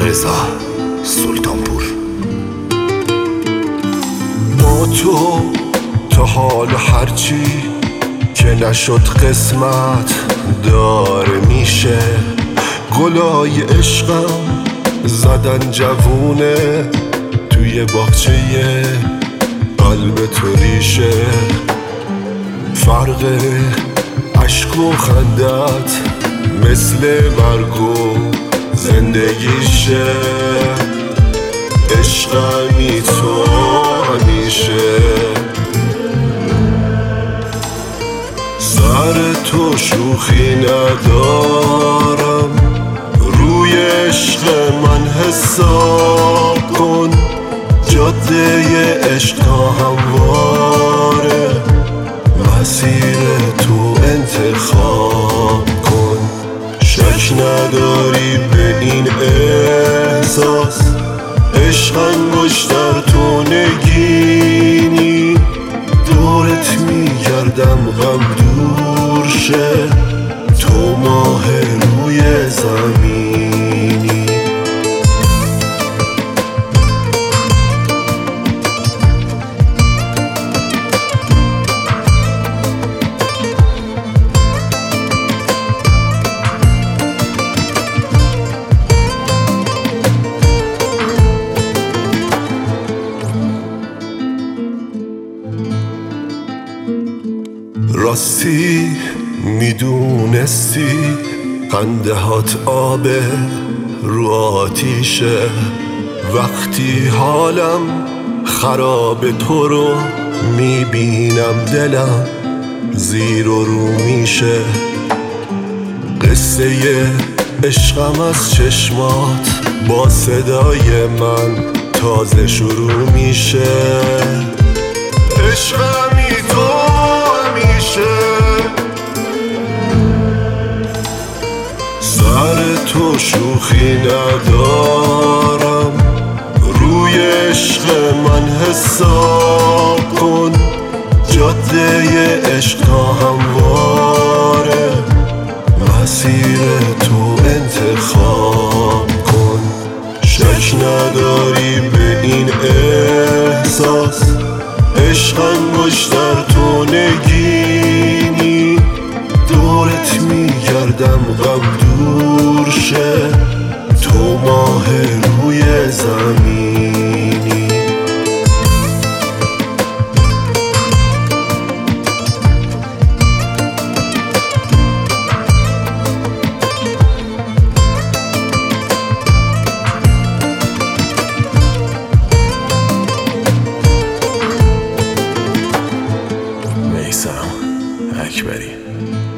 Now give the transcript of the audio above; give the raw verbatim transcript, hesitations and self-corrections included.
رضا سلطانپور. با تو تا حال هرچی که نشد قسمت داره میشه. گلای عشقم زدن جوونه توی باغچه قلب تو ریشه. فرق عشق و خندت مثل مرگ و زندگیشه. عشقمی تو همیشه. سر تو شوخی ندارم، روی عشق من حساب کن. جاده عشق تا همواره، مسیر تو انتخاب کن. شک نداری به این احساس، عشق انگشتر تو نگینی. دورت میگردم غم دور شه، تو ماه روی زمینی. راستی میدونستی خنده هات آبه رو آتیشه. وقتی حالم خراب تو رو میبینم دلم زیر و رو میشه. قصه عشقم از چشمات با صدای من تازه شروع میشه. عشقمی تو سر تو شوخی ندارم، روی عشق من حساب کن. جاده عشق تا همواره، مسیر تو انتخاب کن. شک نداری به این احساس، عشق انگشتر تو نگینی. دورت میگردم غم دور شه، تو ماه روی زمینی. میثم اکبری.